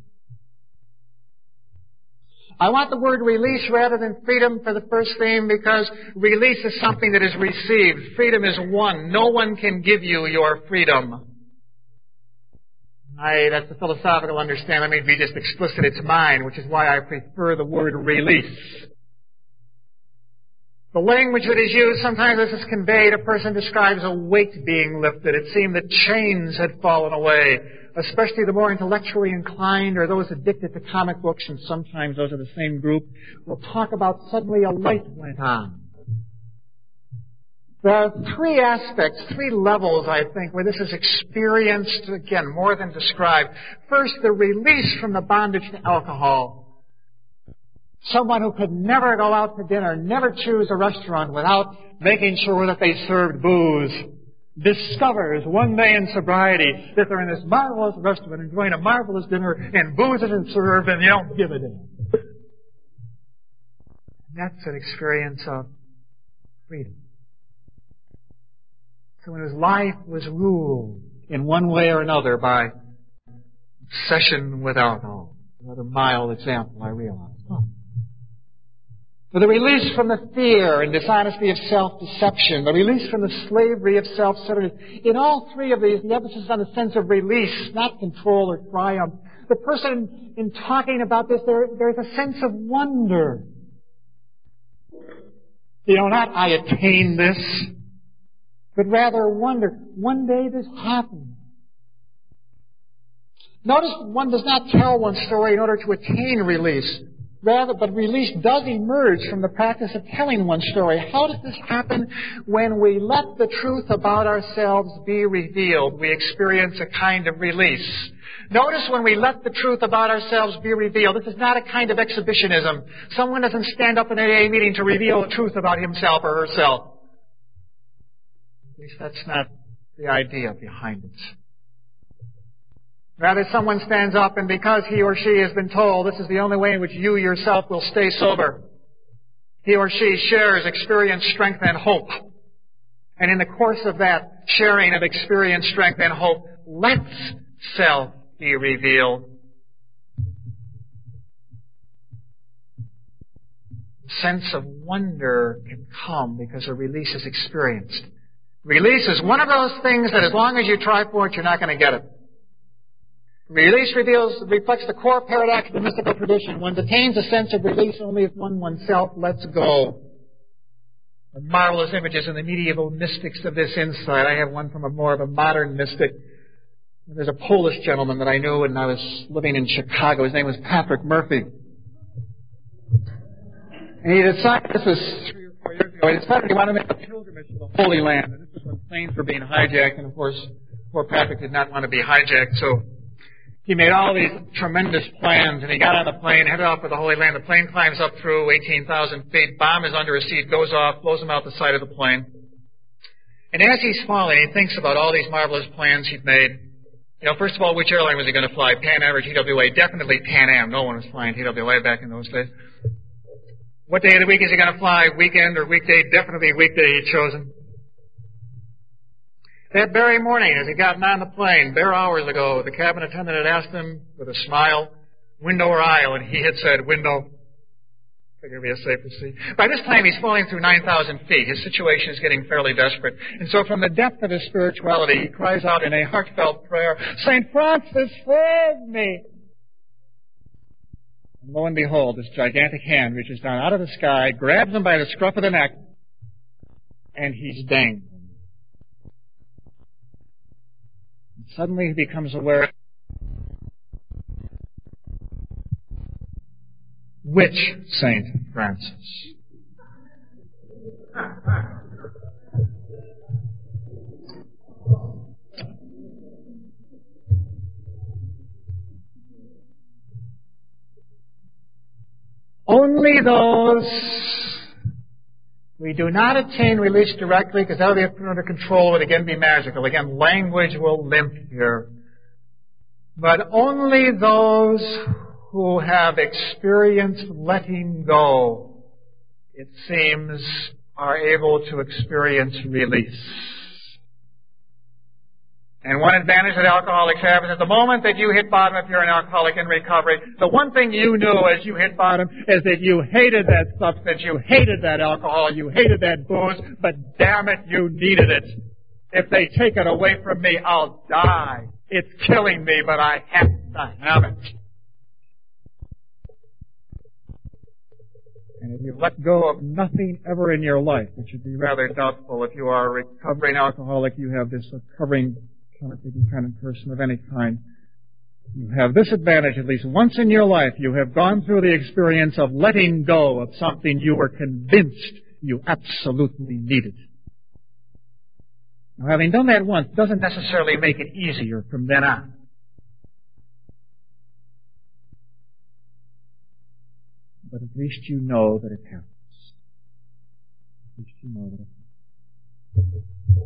I want the word release rather than freedom for the first theme, because release is something that is received. Freedom is won. No one can give you your freedom. I, that's a philosophical understanding. Let me be just explicit. It's mine, which is why I prefer the word release. The language that is used, sometimes this is conveyed. A person describes a weight being lifted. It seemed that chains had fallen away, especially the more intellectually inclined or those addicted to comic books, and sometimes those are the same group, will talk about suddenly a light went on. There are three aspects, three levels, I think, where this is experienced, again, more than described. First, the release from the bondage to alcohol. Someone who could never go out to dinner, never choose a restaurant without making sure that they served booze, discovers one day in sobriety that they're in this marvelous restaurant enjoying a marvelous dinner and booze isn't served and you don't give a damn. That's an experience of freedom. So when his life was ruled in one way or another by obsession with alcohol, another mild example, I realize. Oh. For the release from the fear and dishonesty of self-deception, the release from the slavery of self-centeredness. In all three of these, the emphasis is on the sense of release, not control or triumph. The person, in talking about this, there, there's a sense of wonder. You know, not I attained this, but rather wonder. One day this happened. Notice one does not tell one story in order to attain release. Rather, but release does emerge from the practice of telling one story. How does this happen? When we let the truth about ourselves be revealed, we experience a kind of release. Notice when we let the truth about ourselves be revealed, this is not a kind of exhibitionism. Someone doesn't stand up in an A A meeting to reveal the truth about himself or herself. At least that's not the idea behind it. Rather, someone stands up and because he or she has been told this is the only way in which you yourself will stay sober, he or she shares experience, strength, and hope. And in the course of that sharing of experience, strength, and hope, lets self be revealed. A sense of wonder can come because a release is experienced. Release is one of those things that as long as you try for it, you're not going to get it. Release reveals, reflects the core paradox of the mystical tradition. One attains a sense of release only if one oneself lets go. The marvelous images in the medieval mystics of this insight. I have one from a more of a modern mystic. There's a Polish gentleman that I knew when I was living in Chicago. His name was Patrick Murphy. And he decided, this was three or four years ago, he decided he wanted to make a pilgrimage to the Holy Land. And this was when planes were being hijacked. And of course, poor Patrick did not want to be hijacked, so he made all these tremendous plans, and he got on the plane, headed off for the Holy Land. The plane climbs up through eighteen thousand feet. Bomb is under his seat, goes off, blows him out the side of the plane. And as he's falling, he thinks about all these marvelous plans he'd made. You know, first of all, which airline was he going to fly? Pan Am or T W A? Definitely Pan Am. No one was flying T W A back in those days. What day of the week is he going to fly? Weekend or weekday? Definitely weekday he'd chosen. That very morning, as he got on the plane, bare hours ago, the cabin attendant had asked him with a smile, window or aisle, and he had said, window. Figured it'd be a safer seat. By this time, he's falling through nine thousand feet. His situation is getting fairly desperate. And so from the depth of his spirituality, he cries out in a heartfelt prayer, Saint Francis, save me! And lo and behold, this gigantic hand reaches down out of the sky, grabs him by the scruff of the neck, and he's dangling. Suddenly he becomes aware. Which Saint Francis? Only those we do not attain release directly because that will be under control. It would again be magical. Again, language will limp here. But only those who have experienced letting go, it seems, are able to experience release. And one advantage that alcoholics have is at the moment that you hit bottom, if you're an alcoholic in recovery, the one thing you knew as you hit bottom is that you hated that substance, you hated that alcohol, you hated that booze, but damn it, you needed it. If they take it away from me, I'll die. It's killing me, but I have to have it. And if you let go of nothing ever in your life, which would be rather doubtful if you are a recovering alcoholic, you have this recovering dependent person of any kind. You have this advantage, at least once in your life, you have gone through the experience of letting go of something you were convinced you absolutely needed. Now, having done that once doesn't necessarily make it easier from then on. But at least you know that it happens. At least you know that it happens.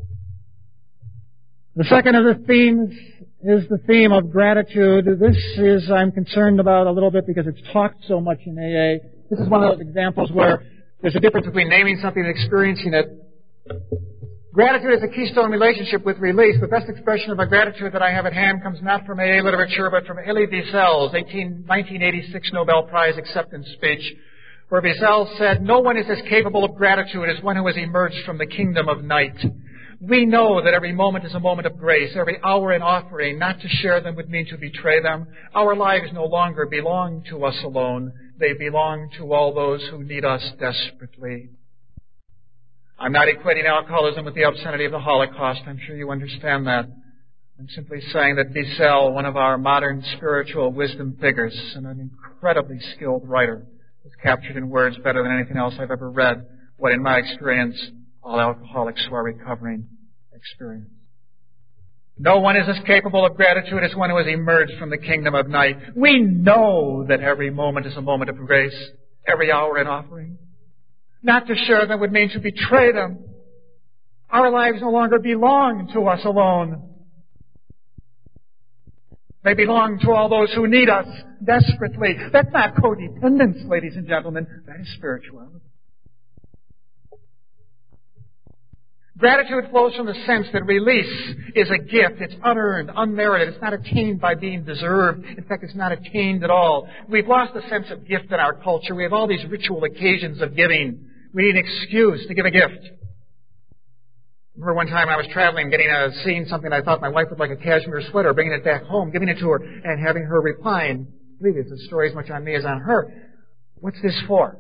The second of the themes is the theme of gratitude. This is, I'm concerned about a little bit because it's talked so much in A A. This is one of those examples where there's a difference between naming something and experiencing it. Gratitude is a keystone relationship with release. The best expression of my gratitude that I have at hand comes not from A A literature, but from Elie Wiesel's nineteen eighty-six Nobel Prize acceptance speech, where Wiesel said, "No one is as capable of gratitude as one who has emerged from the kingdom of night. We know that every moment is a moment of grace, every hour an offering. Not to share them would mean to betray them. Our lives no longer belong to us alone. They belong to all those who need us desperately." I'm not equating alcoholism with the obscenity of the Holocaust. I'm sure you understand that. I'm simply saying that Wiesel, one of our modern spiritual wisdom figures and an incredibly skilled writer, has captured in words better than anything else I've ever read what, in my experience, all alcoholics who are recovering experience. No one is as capable of gratitude as one who has emerged from the kingdom of night. We know that every moment is a moment of grace, every hour an offering. Not to share them would mean to betray them. Our lives no longer belong to us alone. They belong to all those who need us desperately. That's not codependence, ladies and gentlemen. That is spirituality. Gratitude flows from the sense that release is a gift. It's unearned, unmerited. It's not attained by being deserved. In fact, it's not attained at all. We've lost the sense of gift in our culture. We have all these ritual occasions of giving. We need an excuse to give a gift. I remember one time I was traveling, getting a, seeing something I thought my wife would like, a cashmere sweater, bringing it back home, giving it to her, and having her replying, "Believe it, the story as much on me as on her. What's this for?"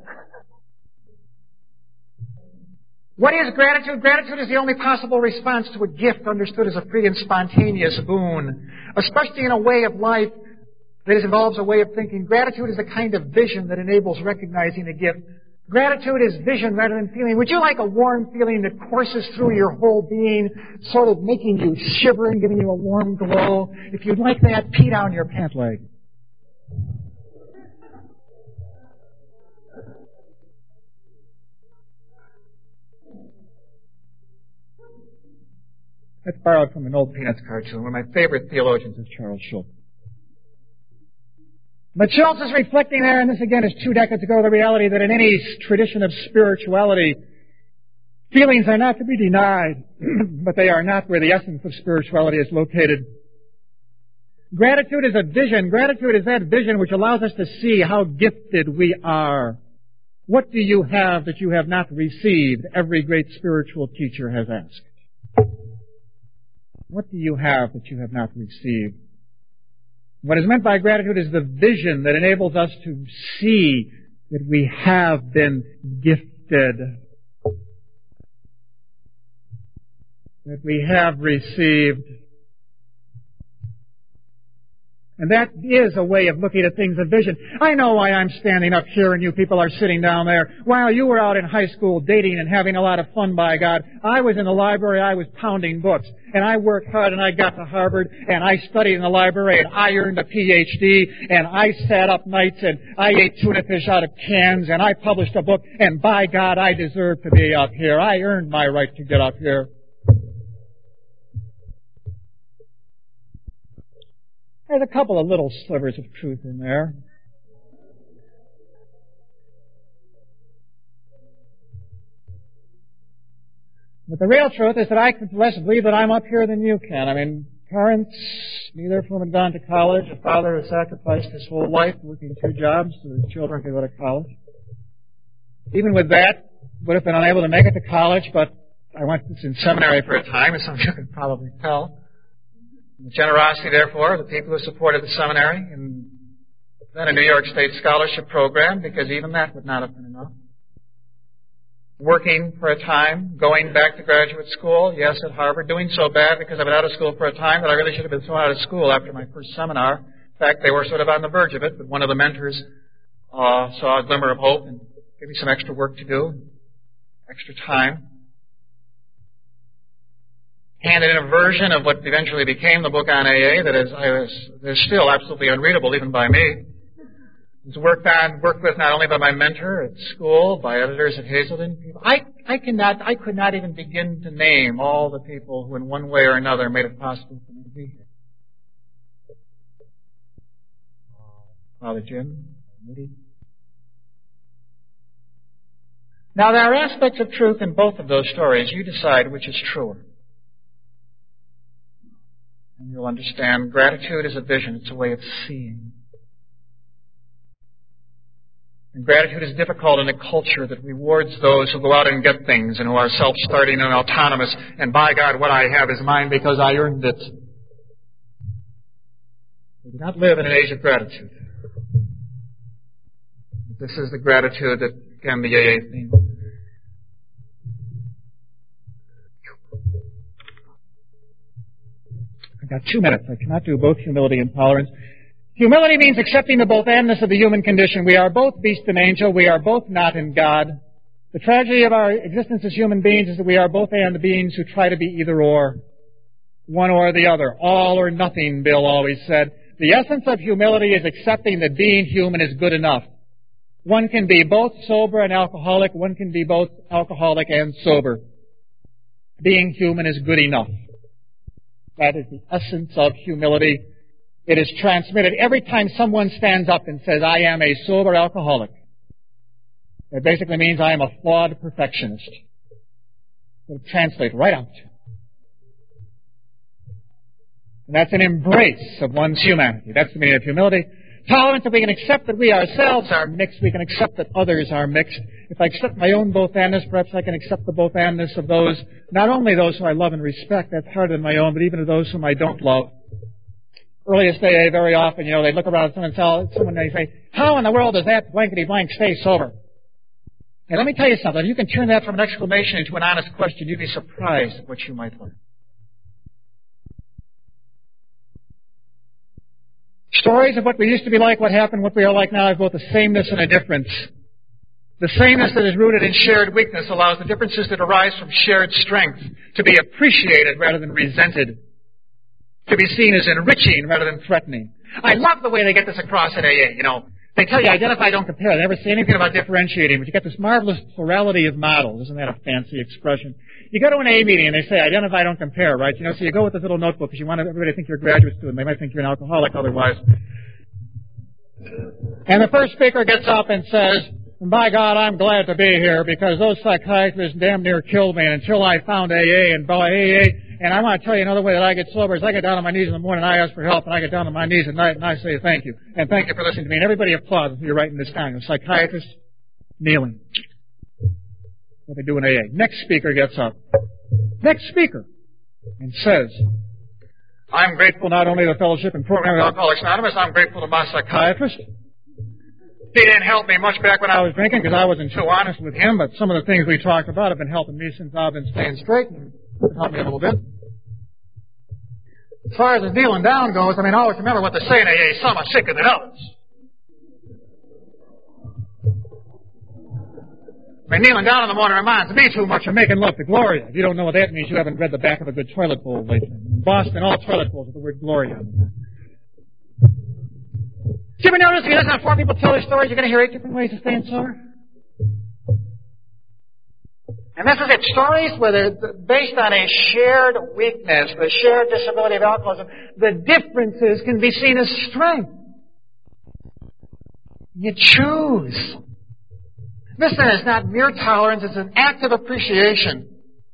What is gratitude? Gratitude is the only possible response to a gift understood as a free and spontaneous boon, especially in a way of life that involves a way of thinking. Gratitude is a kind of vision that enables recognizing a gift. Gratitude is vision rather than feeling. Would you like a warm feeling that courses through your whole being, sort of making you shiver and giving you a warm glow? If you'd like that, pee down your pant leg. That's borrowed from an old Peanuts cartoon. One of my favorite theologians is Charles Schultz. But Schultz is reflecting there, and this again is two decades ago, the reality that in any tradition of spirituality, feelings are not to be denied, but they are not where the essence of spirituality is located. Gratitude is a vision. Gratitude is that vision which allows us to see how gifted we are. What do you have that you have not received? Every great spiritual teacher has asked. What do you have that you have not received? What is meant by gratitude is the vision that enables us to see that we have been gifted, that we have received. And that is a way of looking at things of vision. I know why I'm standing up here and you people are sitting down there. While you were out in high school dating and having a lot of fun, by God, I was in the library, I was pounding books. And I worked hard and I got to Harvard and I studied in the library and I earned a P H D and I sat up nights and I ate tuna fish out of cans and I published a book and by God, I deserve to be up here. I earned my right to get up here. There's a couple of little slivers of truth in there. But the real truth is that I can less believe that I'm up here than you can. I mean, parents, neither of whom had gone to college, a father who sacrificed his whole life working two jobs so his children could go to college. Even with that, would have been unable to make it to college, but I went in seminary for a time, as some of you can probably tell. The generosity, therefore, of the people who supported the seminary, and then a New York State scholarship program, because even that would not have been enough. Working for a time, going back to graduate school, yes, at Harvard, doing so bad because I've been out of school for a time that I really should have been thrown out of school after my first seminar. In fact, they were sort of on the verge of it, but one of the mentors uh, saw a glimmer of hope and gave me some extra work to do, extra time. handed in a version of what eventually became the book on A A that is, I was, is still absolutely unreadable even by me. It's worked on, worked with not only by my mentor at school, by editors at Hazelden. I, I cannot, I could not even begin to name all the people who in one way or another made it possible for me to be here. Father Jim, Moody. Now there are aspects of truth in both of those stories. You decide which is truer. And you'll understand gratitude is a vision. It's a way of seeing. And gratitude is difficult in a culture that rewards those who go out and get things and who are self-starting and autonomous. And by God, what I have is mine because I earned it. We do not live in an age of gratitude. This is the gratitude that can be A A theme. I've got two minutes. I cannot do both humility and tolerance. Humility means accepting the both-andness of the human condition. We are both beast and angel. We are both not in God. The tragedy of our existence as human beings is that we are both and beings who try to be either or. One or the other. All or nothing, Bill always said. The essence of humility is accepting that being human is good enough. One can be both sober and alcoholic. One can be both alcoholic and sober. Being human is good enough. That is the essence of humility. It is transmitted every time someone stands up and says, I am a sober alcoholic. It basically means I am a flawed perfectionist. It will translate right out. And that's an embrace of one's humanity. That's the meaning of humility. Tolerance, if we can accept that we ourselves are mixed, we can accept that others are mixed. If I accept my own both-andness, perhaps I can accept the both-andness of those, not only those who I love and respect, that's harder than my own, but even of those whom I don't love. Earliest A A, very often, you know, they look around at someone and tell someone, they say, how in the world does that blankety-blank stay sober? And let me tell you something. If you can turn that from an exclamation into an honest question, you'd be surprised at what you might learn. Stories of what we used to be like, what happened, what we are like now, have both a sameness and a difference. The sameness that is rooted in shared weakness allows the differences that arise from shared strength to be appreciated rather than resented, to be seen as enriching rather than threatening. I love the way they get this across at A A, you know. They tell you, identify, don't compare. They never say anything about differentiating, but you get this marvelous plurality of models. Isn't that a fancy expression? You go to an A meeting and they say, identify, don't compare, right? You know, so you go with this little notebook because you want everybody to think you're a graduate student. They might think you're an alcoholic otherwise. And the first speaker gets up and says, by God, I'm glad to be here because those psychiatrists damn near killed me until I found A A and by A A. And I want to tell you another way that I get sober is I get down on my knees in the morning and I ask for help, and I get down on my knees at night and I say thank you. And thank you for listening to me. And everybody applauds if you're writing this down. The psychiatrist kneeling. What they do in A A. Next speaker gets up. Next speaker. And says, I'm grateful not only to the fellowship and program of Alcoholics Anonymous, I'm grateful to my psychiatrist. He didn't help me much back when I was drinking because I wasn't too honest with him, but some of the things we talked about have been helping me since I've been staying straight. It helped me a little bit. As far as the kneeling down goes, I mean, always remember what they say in A A, some are sicker than others. I mean, kneeling down in the morning reminds me too much of making love to Gloria. If you don't know what that means, you haven't read the back of a good toilet bowl lately. In Boston, all toilet bowls with the word Gloria. Do you ever notice if you listen to four people tell their stories, you're going to hear eight different ways of staying sober? And this is it. Stories where they're based on a shared weakness, the shared disability of alcoholism. The differences can be seen as strength. You choose. This then is not mere tolerance, it's an act of appreciation.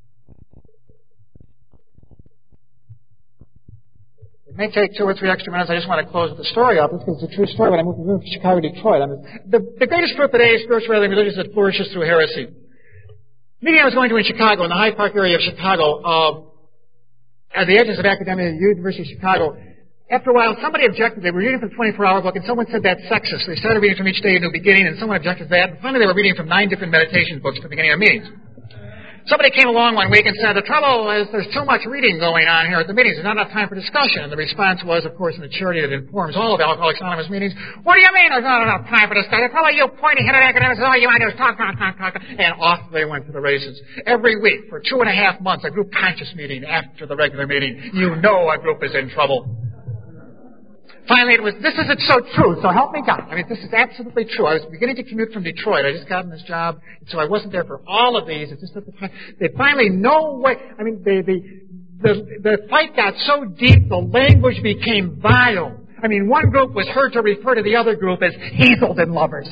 It may take two or three extra minutes. I just want to close with the story up. It's a true story. When I moved from Chicago to Detroit, I mean, the, the greatest group at A A, spirituality and religious, that flourishes through heresy. Meeting I was going to in Chicago, in the Hyde Park area of Chicago, uh, at the edges of academia at the University of Chicago. After a while, somebody objected. They were reading from the twenty-four hour book, and someone said that's sexist. They started reading from Each Day a New Beginning, and someone objected to that. And finally, they were reading from nine different meditation books at the beginning of meetings. Somebody came along one week and said, the trouble is there's too much reading going on here at the meetings. There's not enough time for discussion. And the response was, of course, in the charity that informs all of Alcoholics Anonymous meetings, what do you mean there's not enough time for discussion? Probably you pointy-headed academics, all you want to do is talk, talk, talk, talk. And off they went to the races. Every week for two and a half months, a group conscious meeting after the regular meeting. You know a group is in trouble. Finally, it was, this isn't so true, so help me God. I mean, this is absolutely true. I was beginning to commute from Detroit. I just gotten this job, so I wasn't there for all of these. It's just at the time. They finally, no way, I mean, they, the, the, the fight got so deep, the language became vile. I mean, one group was heard to refer to the other group as Hazelden lovers.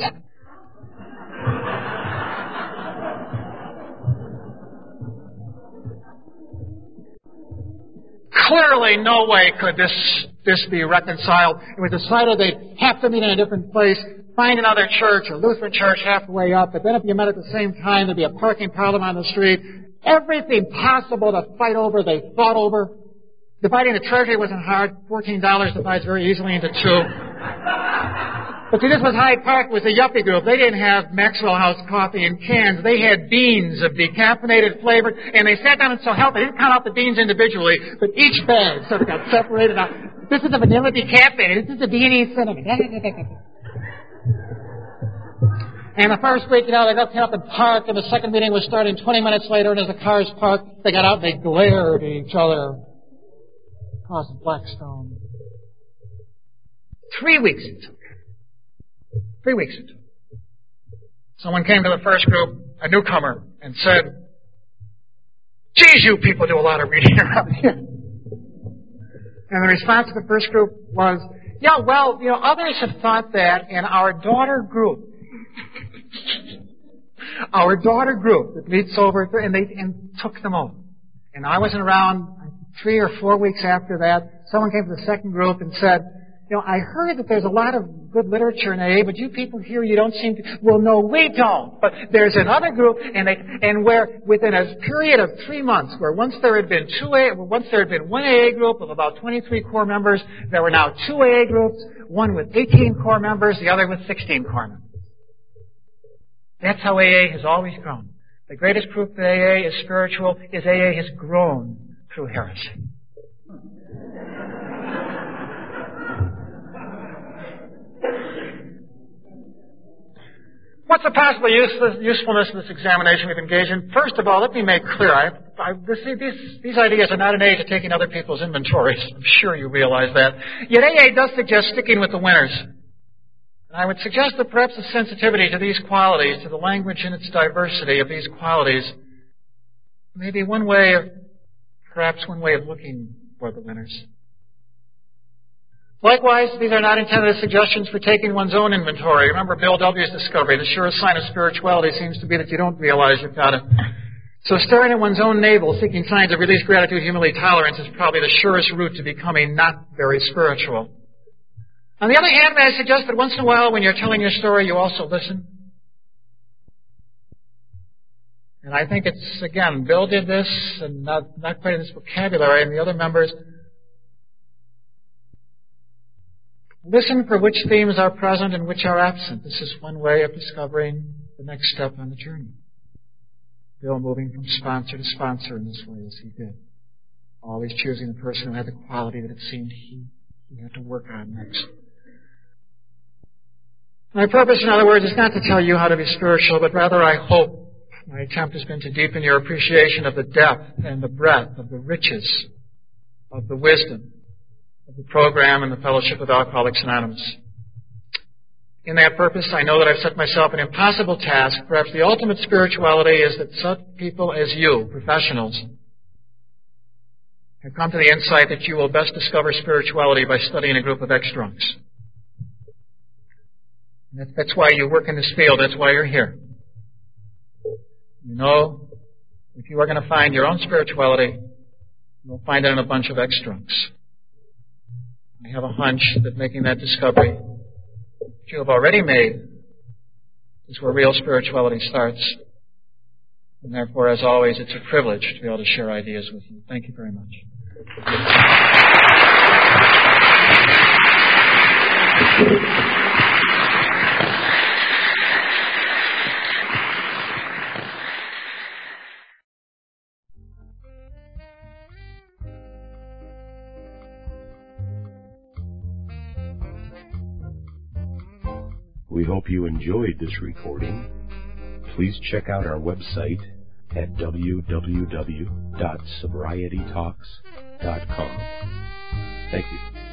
Clearly, no way could this this be reconciled. It was decided they'd have to meet in a different place, find another church, a Lutheran church halfway up, but then if you met at the same time, there'd be a parking problem on the street. Everything possible to fight over, they fought over. Dividing the treasury wasn't hard. fourteen dollars divides very easily into two. But see, this was Hyde Park, was a yuppie group. They didn't have Maxwell House coffee in cans. They had beans of decaffeinated flavor, and they sat down and so helped. They didn't count out the beans individually, but each bag sort of got separated out. This is a vanilla decaffeinated. This is a beanie cinnamon. And the first week, you know, they got up and parked, and the second meeting was starting twenty minutes later, and as the cars parked, they got out and they glared at each other across Blackstone. Three weeks it took. Three weeks it took. Someone came to the first group, a newcomer, and said, geez, you people do a lot of reading around here. And the response to the first group was, yeah, well, you know, others have thought that, and our daughter group, our daughter group that meets over, and they and took them over. And I wasn't around three or four weeks after that. Someone came to the second group and said, you know, I heard that there's a lot of good literature in A A, but you people here, you don't seem to. Well, no, we don't. But there's another group, and they, and where within a period of three months, where once there had been two A, once there had been one A A group of about twenty-three core members, there were now two A A groups, one with eighteen core members, the other with sixteen core members. That's how A A has always grown. The greatest proof that A A is spiritual is A A has grown through heresy. What's the possible usefulness of this examination we've engaged in? First of all, let me make clear, I, I, this, these, these ideas are not an aid to taking other people's inventories. I'm sure you realize that. Yet A A does suggest sticking with the winners. And I would suggest that perhaps the sensitivity to these qualities, to the language and its diversity of these qualities, may be one way of, perhaps one way of looking for the winners. Likewise, these are not intended as suggestions for taking one's own inventory. Remember Bill W.'s discovery, the surest sign of spirituality seems to be that you don't realize you've got it. So staring at one's own navel, seeking signs of release, gratitude, humility, tolerance is probably the surest route to becoming not very spiritual. On the other hand, may I suggest that once in a while when you're telling your story, you also listen? And I think it's, again, Bill did this, and not, not quite in this vocabulary, and the other members. Listen for which themes are present and which are absent. This is one way of discovering the next step on the journey. Bill moving from sponsor to sponsor in this way as he did. Always choosing the person who had the quality that it seemed he, he had to work on next. My purpose, in other words, is not to tell you how to be spiritual, but rather I hope my attempt has been to deepen your appreciation of the depth and the breadth of the riches of the wisdom of the program and the fellowship of Alcoholics Anonymous. In that purpose, I know that I've set myself an impossible task. Perhaps the ultimate spirituality is that such people as you, professionals, have come to the insight that you will best discover spirituality by studying a group of ex-drunks. That's why you work in this field. That's why you're here. You know, if you are going to find your own spirituality, you'll find it in a bunch of ex-drunks. I have a hunch that making that discovery that you have already made is where real spirituality starts. And therefore, as always, it's a privilege to be able to share ideas with you. Thank you very much. We hope you enjoyed this recording. Please check out our website at w w w dot sobriety talks dot com. Thank you.